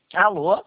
Alô?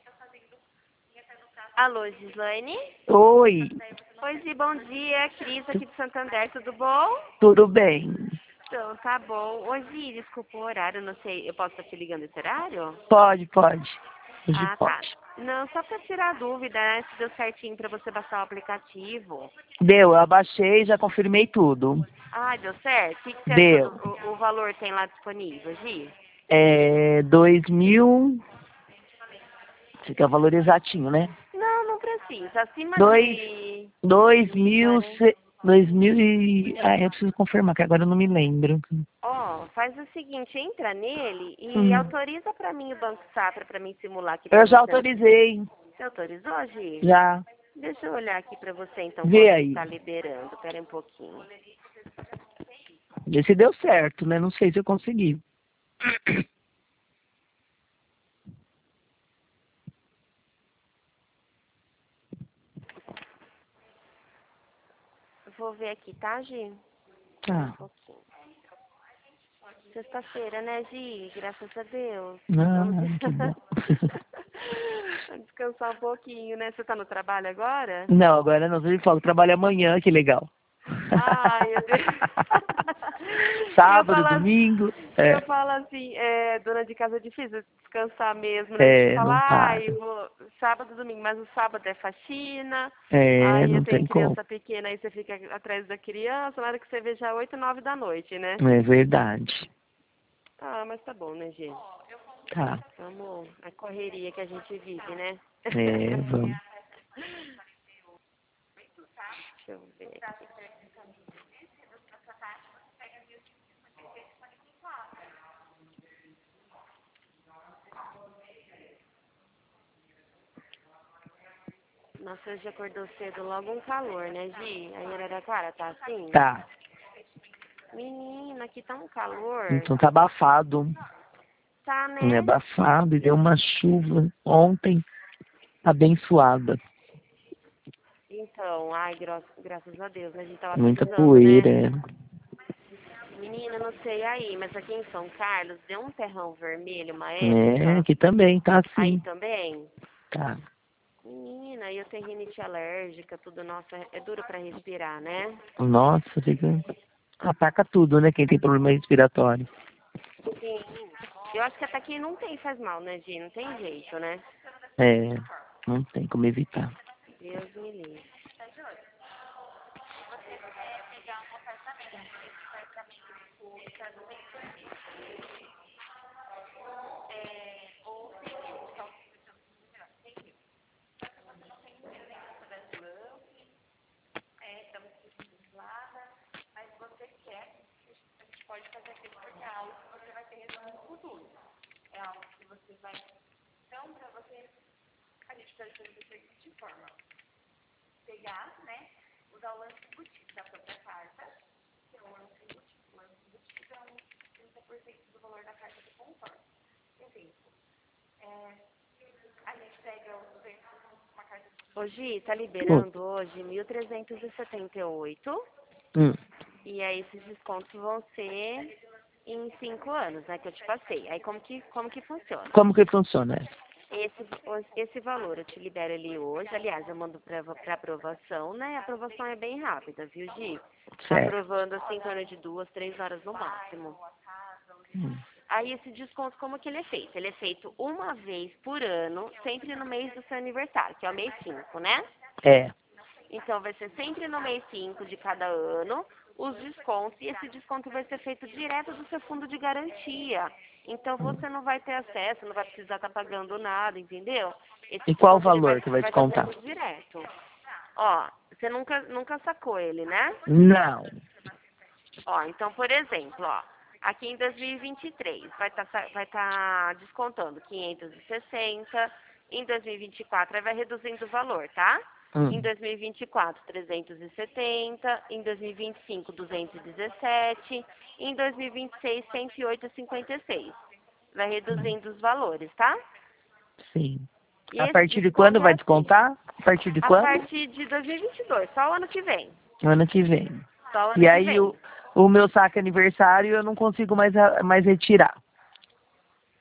Alô, Gislaine? Oi, Oi, Gi, bom dia. Cris aqui de Santander, tudo bom? tudo bem? Então, tá bom. Ô, Gi, desculpa o horário, não sei, eu posso estar te ligando esse horário? Pode, pode. Hoje Ah, tá. pode. Não, só pra tirar dúvida, né, se deu certinho pra você baixar o aplicativo. Deu, eu abaixei, já confirmei tudo. Ah, deu certo? O que você achou Deu. o valor tem lá disponível, Gi? É 2.000. Esse aqui é o valor exatinho, né? Não, não precisa. Acima Dois, de dois mil, 1.040. 2.000 e... Ah, eu preciso confirmar, que agora eu não me lembro. Ó, faz o seguinte, entra nele e Hum. autoriza pra mim o Banco Safra pra mim simular aqui pra Eu já você. autorizei, Você autorizou, Gi? já. Deixa eu olhar aqui pra você então Vê quanto que aí. tá liberando. Pera aí um pouquinho. Vê se deu certo, né? Não sei se eu consegui. Vou ver aqui, tá, Gi? Pera um Tá. pouquinho. Sexta-feira, né, Gi? Graças a Deus. Vamos Ah, que bom. Vamos descansar um pouquinho, né? Você tá no trabalho agora? Não, agora não. Ele falou, trabalho amanhã, que legal. Ai, meu Deus. Eu Sábado, falo, domingo. eu É, falo assim, dona de casa é difícil descansar mesmo, né? A gente não fala, para. sábado, domingo, mas o sábado é faxina, É, aí eu não tenho tem como. criança pequena, aí você fica atrás da criança, na hora que você vê já 8, 9 da noite, né? É verdade. Ah, mas tá bom, né, gente? Tá. Vamos, a correria que a gente vive, né? É, vamos. Deixa eu ver aqui. Nossa, hoje acordou cedo, logo um calor, né, Gi? Aí em Araraquara tá assim? Tá. Menina, aqui tá um calor. Então tá abafado. Tá, É né? abafado e deu uma chuva ontem abençoada. Então, ai, graças a Deus, né? A gente tava Muita precisando, né? poeira. É. Menina, não sei aí, mas aqui em São Carlos deu um terrão vermelho uma É, época. aqui também tá Aí assim. também. Tá. Menina, eu tenho rinite alérgica, tudo, nossa, é duro pra respirar, né? Nossa, fica. Ataca tudo, né? Quem tem problema respiratório. Sim. Eu acho que até quem não tem faz mal, né, Gi? Não tem jeito, né? É, não tem como evitar. Deus me livre. Ô, Gi, tá Pô, liberando hoje 1.378. hum. E aí esses descontos vão ser em 5 anos, né, que eu te passei. Aí como que funciona? Como que funciona? Esse valor eu te libero ali hoje. Aliás, eu mando pra aprovação, né? A aprovação é bem rápida, viu, Gi? Tá Certo. aprovando assim em torno de 2, 3 horas no máximo. Hum. Aí esse desconto, como que ele é feito? Ele é feito uma vez por ano, sempre no mês do seu aniversário, que é o mês 5, né? É. Então vai ser sempre no mês 5 de cada ano os descontos, e esse desconto vai ser feito direto do seu fundo de garantia. Então você não vai ter acesso, não vai precisar estar pagando nada, entendeu? Esse E qual o desconto ele vai valor que vai vai estar descontar? sendo direto. Ó, você nunca sacou ele, né? Não. Ó, então, por exemplo, ó, aqui em 2023 vai tá descontando 560, em 2024 aí vai reduzindo o valor, tá? Em Hum. 2024, 370, em 2025, 217, em 2026, 108,56. Vai reduzindo os valores, tá? Sim. E A esse partir de quando desconto é vai assim, descontar? A partir de a quando? partir de 2022, só o ano que vem. Ano que vem. Só o ano E que aí vem. o meu saque aniversário eu não consigo mais retirar.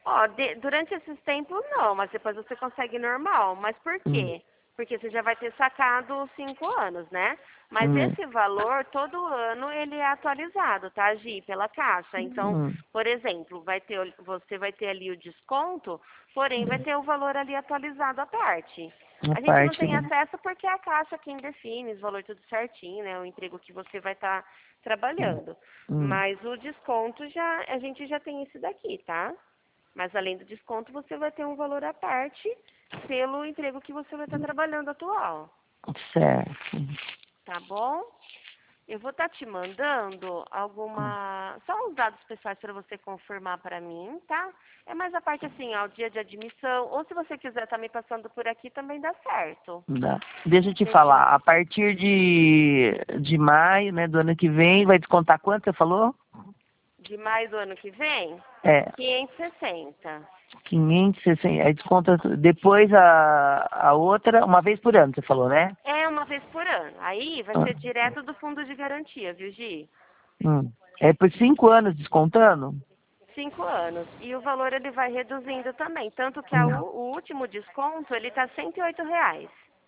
Ó, durante esses tempos não, mas depois você consegue normal. Mas por quê? Porque você já vai ter sacado 5 anos, né? Mas Hum, esse valor, todo ano, ele é atualizado, tá, Gi? Pela Caixa. Então, hum, por exemplo, você vai ter ali o desconto, porém vai ter o valor ali atualizado à parte. a A gente não parte, tem né? acesso porque é a Caixa quem define os valores tudo certinho, né? O emprego que você vai estar trabalhando. Hum, Mas o desconto já, a gente já tem esse daqui, tá? Mas além do desconto, você vai ter um valor à parte pelo emprego que você vai estar trabalhando atual. certo. Tá bom? Eu vou estar te mandando só os dados pessoais para você confirmar para mim, tá? É mais a parte assim, ó, o dia de admissão. Ou se você quiser estar me passando por aqui, também dá certo. Deixa eu te Deixa eu... falar, a partir de maio, né, do ano que vem, vai descontar quanto você falou? De maio do ano que vem, É, 560. 560, aí desconta depois a outra, uma vez por ano, você falou, né? É uma vez por ano. Aí vai Ah, ser direto do fundo de garantia, viu, Gi? É por 5 anos descontando? 5 anos. E o valor ele vai reduzindo também. Tanto que Hum. o último desconto ele está R$ 108.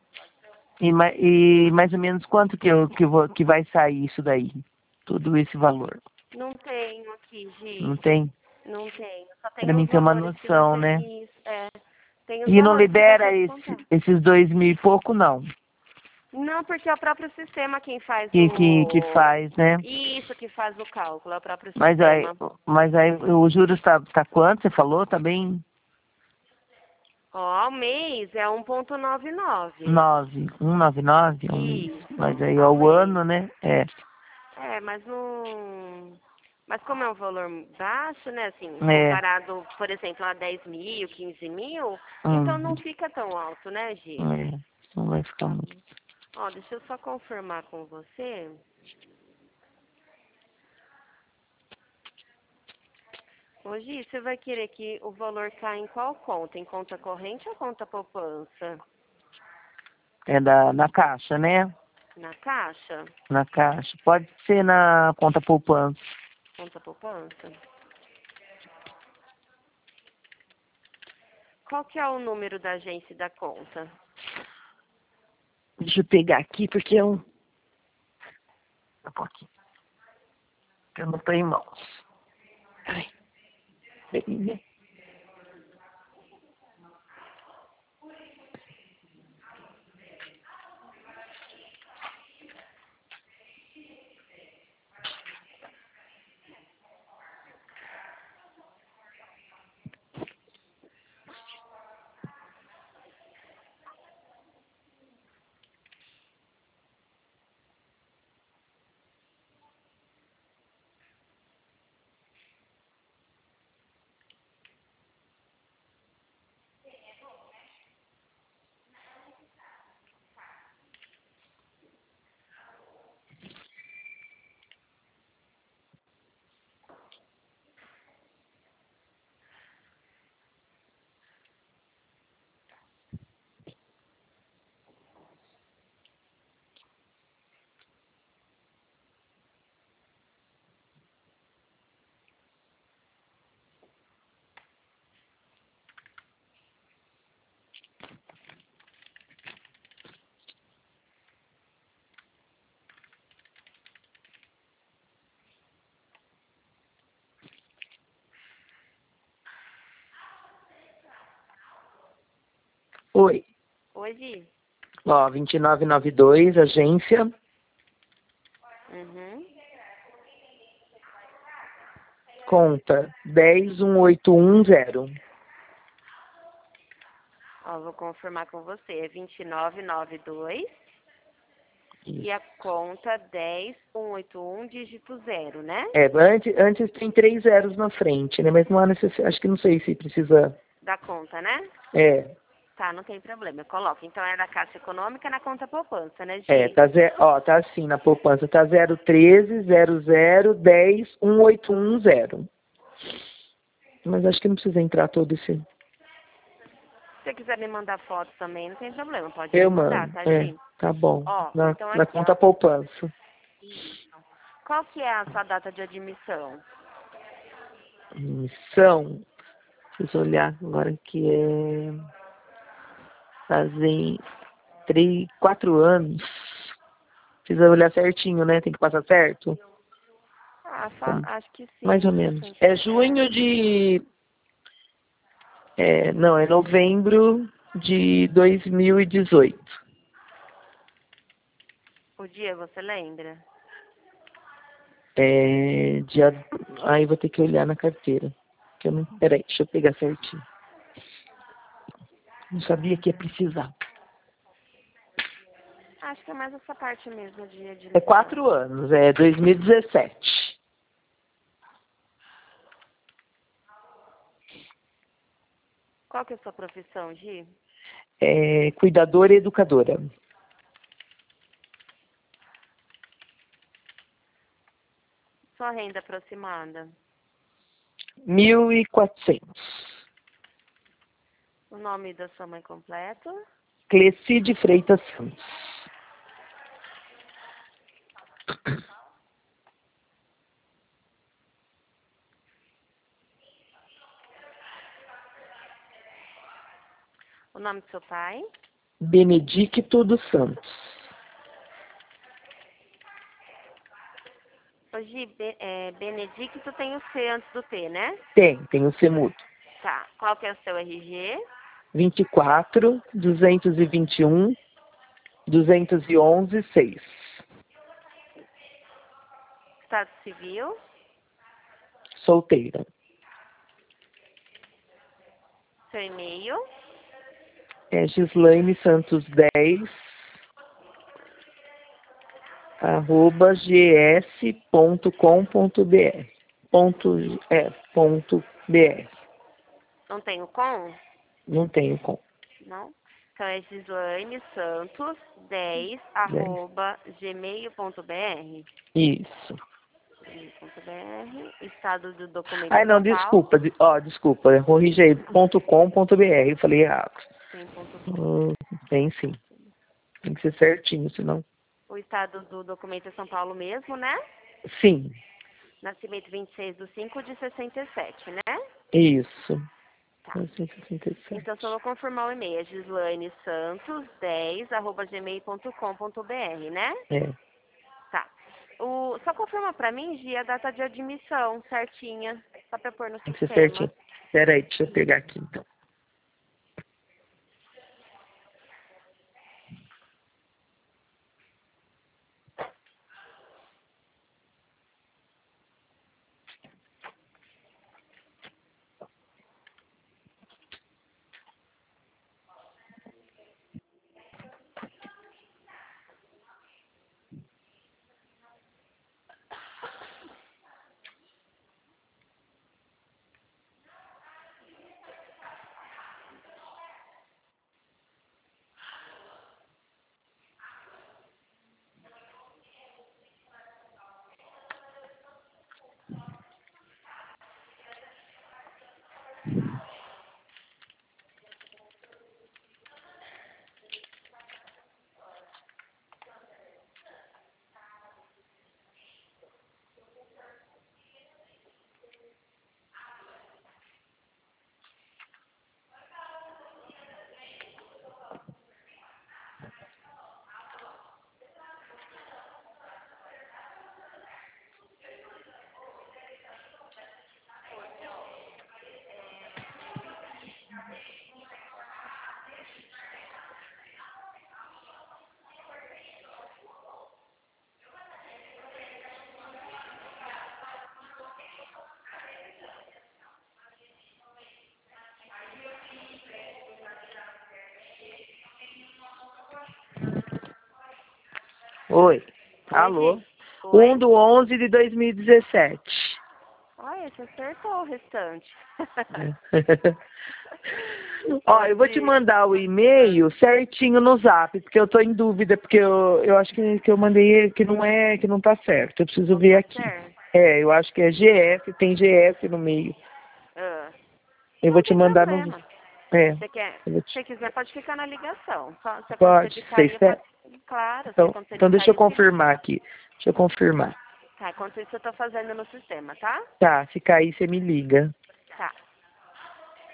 E mais ou menos quanto que vai sair isso daí? Todo esse valor? Não tenho aqui, Não Gi. tem? Não tenho. Só Para tenho mim os ter uma valores que noção, você. né? Isso, é. Tem os E não valores que vai libera estar descontado. esses 2.000 e pouco, não. Não, porque é o próprio sistema quem faz Que faz, né? Isso que faz o cálculo, é o próprio Mas aí, sistema. mas aí o juros tá quanto? Você falou? Tá bem Ó, ao mês é 1,99. 199 ao mês. Mas Isso, aí ao ao mês. ano, né? É. É, mas não. Mas como é um valor baixo, né, assim, É. comparado, por exemplo, a 10 mil, 15 mil, então Hum, não fica tão alto, né, Gi? é. Não vai ficar muito. Ó, deixa eu só confirmar com você. Ô, Gi, você vai querer que o valor caia em qual conta? Em conta corrente ou conta poupança? É na caixa, né? Na caixa? Na caixa. Pode ser na conta poupança. Conta poupança? Qual que é o número da agência e da conta? Deixa eu pegar aqui, porque um pouquinho. Eu não tô em mãos. Ai, peraí. Oi. Oi, Gi. Ó, 2992, agência. Uhum. Conta 101810. Ó, vou confirmar com você. É 2992 e a conta 10181 dígito 0, né? É, antes tem 3 zeros na frente, né? Mas não há necessidade, acho que não sei se precisa. Da conta, né? É, Tá, não tem problema. Eu coloco. Então é da Caixa Econômica na conta poupança, né, é, Gi? tá assim na poupança, tá 013 00 10 1810. Mas acho que não precisa entrar todo esse. Se você quiser me mandar foto também, não tem problema. Pode me Eu mandar, mando, tá, é, Gi? tá bom. Ó, Na, então na aqui, conta ó. poupança. Qual que é a sua data de admissão? Missão. Preciso olhar agora que fazem 4 anos. Precisa olhar certinho, né? Tem que passar certo. Acho que sim. Mais ou menos. É junho de... não, é novembro de 2018. O dia, você lembra? Aí vou ter que olhar na carteira. Que eu não... Peraí, deixa eu pegar certinho. Não sabia que ia precisar. Acho que é mais essa parte mesmo, dia de... É 4 anos, é 2017. Qual que é a sua profissão, Gi? Cuidadora e educadora. Sua renda aproximada? 1.400. O nome da sua mãe completo? Clecide Freitas Santos. O nome do seu pai? Benedicto dos Santos. Hoje, Benedicto tem o C antes do T, né? Tem o CEMUD. Tá. Qual que é o seu RG? 24, 221, 211, 6. Estado civil? Solteira. Seu e-mail? Gislaine Santos 10, @gs.com.br. .br. Não tem o com? Não tenho com. Não? Então é Gislaine Santos 10 10. @gmail.br. Isso. Estado do documento Ai, é não, São Paulo. desculpa, corrigi aí, .com.br, eu falei errado. Tem ponto com. Tem sim, tem que ser certinho, senão... O estado do documento é São Paulo mesmo, né? Sim, Nascimento 26/5/67, né? isso. Tá. 1967. Então só vou confirmar o e-mail, é gislainesantos10@gmail.com.br, né? É, Tá. Só confirma pra mim, Gi, a data de admissão certinha, só pra pôr no tem que ser sistema. certinho. Espera aí, deixa eu pegar aqui então. Oi, Oi, alô. Gi. Oi? 1/11/2017. Olha, você acertou o restante. Ó, eu vou te Hoje, mandar o e-mail certinho no Zap, porque eu tô em dúvida, porque eu acho que eu mandei ele que não tá certo. Eu preciso não ver tá aqui. certo? Eu acho que é GF, tem GF no meio. Ah, Eu vou não te tem mandar no... problema. É, Você quer, eu vou se você quiser, pode ficar na ligação. Só, se acontecer pode, de você cair, espera. pode... Claro, se acontecer de Então deixa eu cair, eu te ligo. confirmar aqui. Deixa eu confirmar. Tá, enquanto isso eu tô fazendo no sistema, tá? Tá, se cair, você me liga. Tá.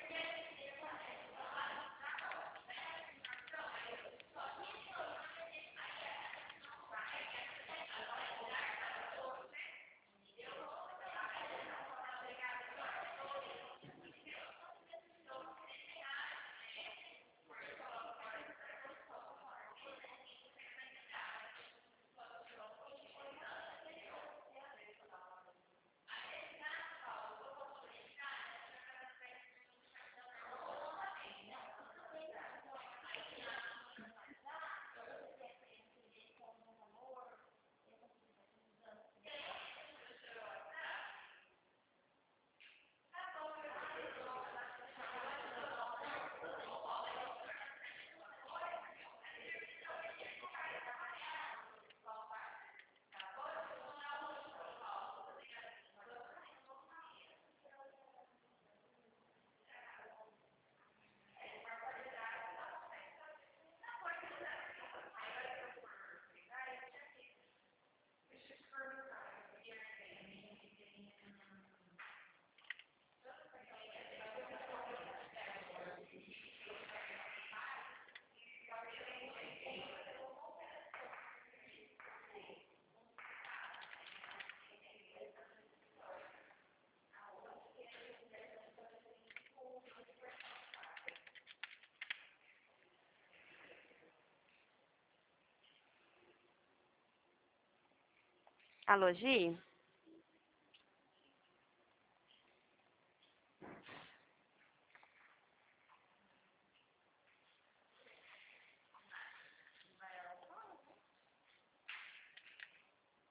Alô, Gi?